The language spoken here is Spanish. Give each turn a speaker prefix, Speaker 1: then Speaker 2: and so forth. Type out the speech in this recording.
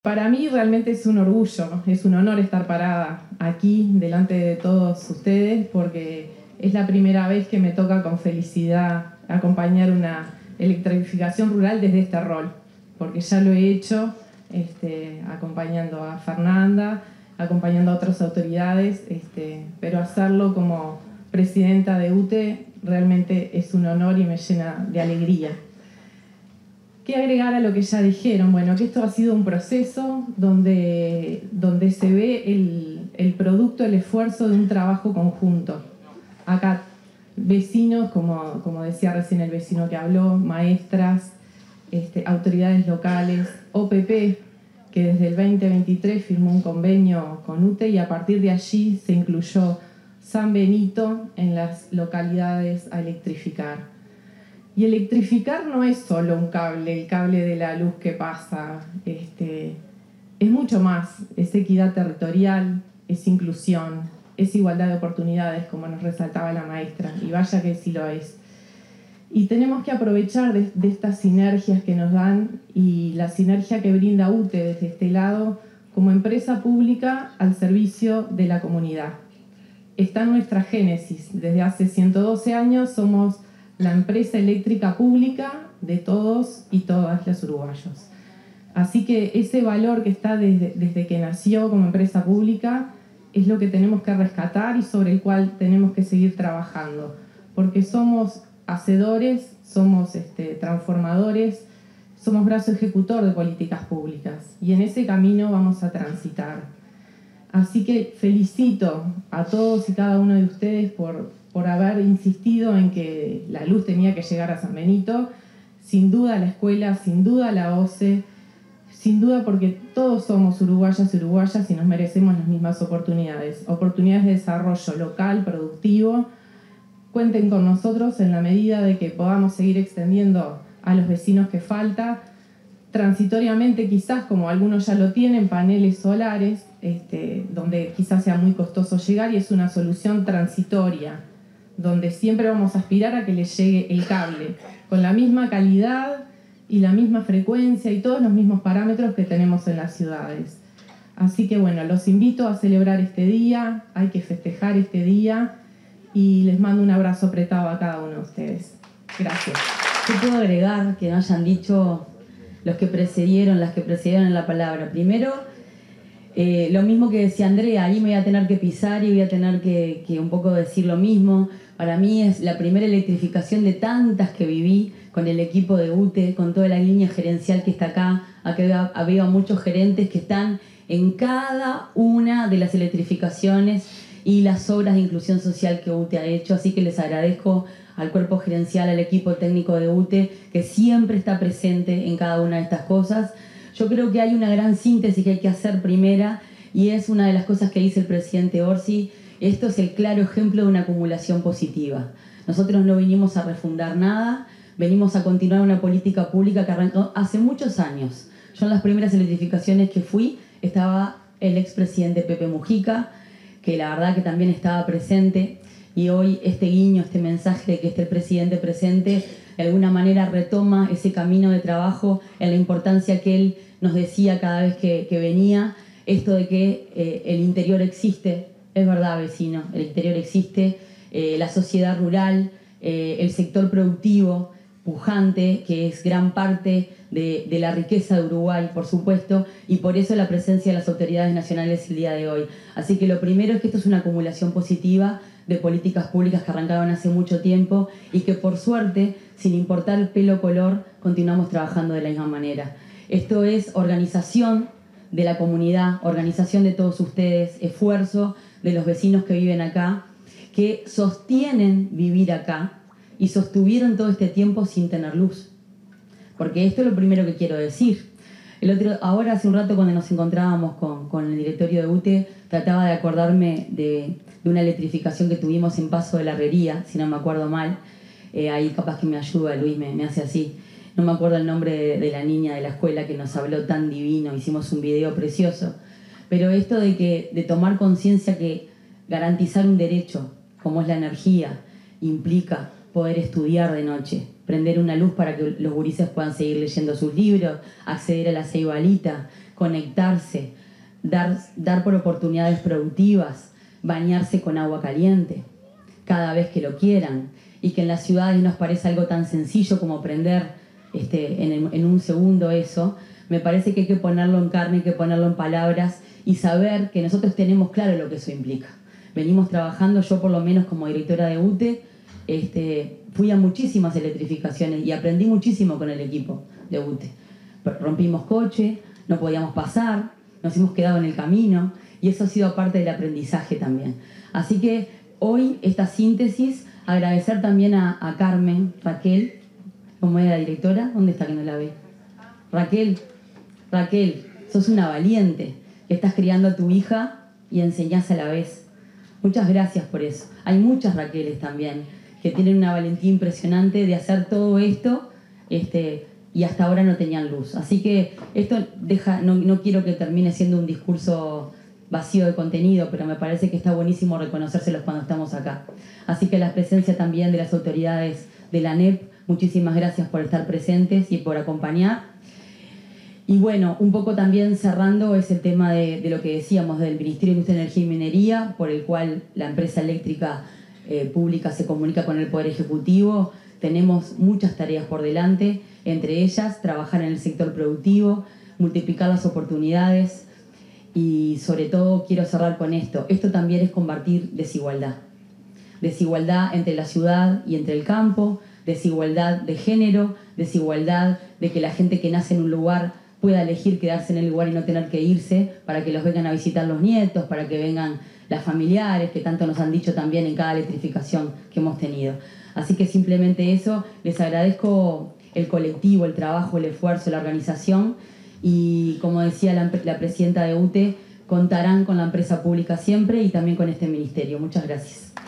Speaker 1: Para mí realmente es un orgullo, es un honor estar parada aquí delante de todos ustedes porque es la primera vez que me toca con felicidad acompañar una electrificación rural desde este rol, porque ya lo he hecho acompañando a Fernanda, acompañando a otras autoridades, pero hacerlo como presidenta de UTE realmente es un honor y me llena de alegría. ¿Qué agregar a lo que ya dijeron? Bueno, que esto ha sido un proceso donde se ve el producto, el esfuerzo de un trabajo conjunto. Acá vecinos, como decía recién el vecino que habló, maestras, autoridades locales, OPP, que desde el 2023 firmó un convenio con UTE y a partir de allí se incluyó San Benito en las localidades a electrificar. Y electrificar no es solo un cable, el cable de la luz que pasa, es mucho más, es equidad territorial, es inclusión, es igualdad de oportunidades, como nos resaltaba la maestra, y vaya que sí lo es. Y tenemos que aprovechar de estas sinergias que nos dan y la sinergia que brinda UTE desde este lado como empresa pública al servicio de la comunidad. Está en nuestra génesis, desde hace 112 años somos la empresa eléctrica pública de todos y todas los uruguayos. Así que ese valor que está desde que nació como empresa pública es lo que tenemos que rescatar y sobre el cual tenemos que seguir trabajando, porque somos hacedores, somos transformadores, somos brazo ejecutor de políticas públicas y en ese camino vamos a transitar. Así que felicito a todos y cada uno de ustedes por haber insistido en que la luz tenía que llegar a San Benito, sin duda a la escuela, sin duda a la OCE, sin duda porque todos somos uruguayas y uruguayas y nos merecemos las mismas oportunidades de desarrollo local, productivo. Cuenten con nosotros en la medida de que podamos seguir extendiendo a los vecinos que falta, transitoriamente quizás, como algunos ya lo tienen, paneles solares, donde quizás sea muy costoso llegar y es una solución transitoria, donde siempre vamos a aspirar a que les llegue el cable, con la misma calidad y la misma frecuencia y todos los mismos parámetros que tenemos en las ciudades. Así que bueno, los invito a celebrar este día, hay que festejar este día y les mando un abrazo apretado a cada uno de ustedes. Gracias.
Speaker 2: ¿Qué puedo agregar que no hayan dicho los que precedieron, las que precedieron en la palabra? Primero, lo mismo que decía Andrea, ahí me voy a tener que pisar y voy a tener que un poco decir lo mismo. Para mí es la primera electrificación de tantas que viví con el equipo de UTE, con toda la línea gerencial que está acá. Acá había muchos gerentes que están en cada una de las electrificaciones y las obras de inclusión social que UTE ha hecho, así que les agradezco al cuerpo gerencial, al equipo técnico de UTE, que siempre está presente en cada una de estas cosas. Yo creo que hay una gran síntesis que hay que hacer primera, y es una de las cosas que dice el presidente Orsi. Esto es el claro ejemplo de una acumulación positiva. Nosotros no vinimos a refundar nada, venimos a continuar una política pública que arrancó hace muchos años. Yo en las primeras electrificaciones que fui estaba el expresidente Pepe Mujica, que la verdad que también estaba presente, y hoy este guiño, este mensaje de que esté el presidente presente, de alguna manera retoma ese camino de trabajo en la importancia que él nos decía cada vez que venía, esto de que el interior existe, es verdad, vecino, el interior existe, la sociedad rural, el sector productivo pujante, que es gran parte de la riqueza de Uruguay, por supuesto, y por eso la presencia de las autoridades nacionales el día de hoy. Así que lo primero es que esto es una acumulación positiva de políticas públicas que arrancaron hace mucho tiempo y que por suerte, sin importar el pelo o color, continuamos trabajando de la misma manera. Esto es organización de la comunidad, organización de todos ustedes, esfuerzo de los vecinos que viven acá, que sostienen vivir acá y sostuvieron todo este tiempo sin tener luz. Porque esto es lo primero que quiero decir. Ahora hace un rato cuando nos encontrábamos con el directorio de UTE, trataba de acordarme de una electrificación que tuvimos en Paso de la Herrería, si no me acuerdo mal. Ahí capaz que me ayuda, Luis me hace así. No me acuerdo el nombre de la niña de la escuela que nos habló tan divino, hicimos un video precioso. Pero esto de tomar conciencia que garantizar un derecho, como es la energía, implica poder estudiar de noche, prender una luz para que los gurises puedan seguir leyendo sus libros, acceder a la ceibalita, conectarse, dar por oportunidades productivas, bañarse con agua caliente cada vez que lo quieran, y que en las ciudades nos parece algo tan sencillo como aprender en un segundo eso. Me parece que hay que ponerlo en carne, hay que ponerlo en palabras y saber que nosotros tenemos claro lo que eso implica. Venimos trabajando, yo por lo menos como directora de UTE, fui a muchísimas electrificaciones y aprendí muchísimo con el equipo de UTE. Rompimos coche, no podíamos pasar, nos hemos quedado en el camino y eso ha sido parte del aprendizaje también. Así que hoy esta síntesis, agradecer también a Carmen, Raquel, como era la directora, ¿dónde está que no la ve? Raquel, sos una valiente, que estás criando a tu hija y enseñás a la vez. Muchas gracias por eso. Hay muchas Raqueles también que tienen una valentía impresionante de hacer todo esto y hasta ahora no tenían luz. Así que esto no quiero que termine siendo un discurso vacío de contenido, pero me parece que está buenísimo reconocérselos cuando estamos acá. Así que la presencia también de las autoridades de la ANEP, muchísimas gracias por estar presentes y por acompañar. Y bueno, un poco también cerrando es el tema de lo que decíamos del Ministerio de Industria, Energía y Minería, por el cual la empresa eléctrica pública se comunica con el Poder Ejecutivo. Tenemos muchas tareas por delante, entre ellas trabajar en el sector productivo, multiplicar las oportunidades y sobre todo quiero cerrar con esto. Esto también es combatir desigualdad. Desigualdad entre la ciudad y entre el campo, desigualdad de género, desigualdad de que la gente que nace en un lugar pueda elegir quedarse en el lugar y no tener que irse para que los vengan a visitar los nietos, para que vengan las familiares, que tanto nos han dicho también en cada electrificación que hemos tenido. Así que simplemente eso, les agradezco el colectivo, el trabajo, el esfuerzo, la organización y como decía la presidenta de UTE, contarán con la empresa pública siempre y también con este ministerio. Muchas gracias.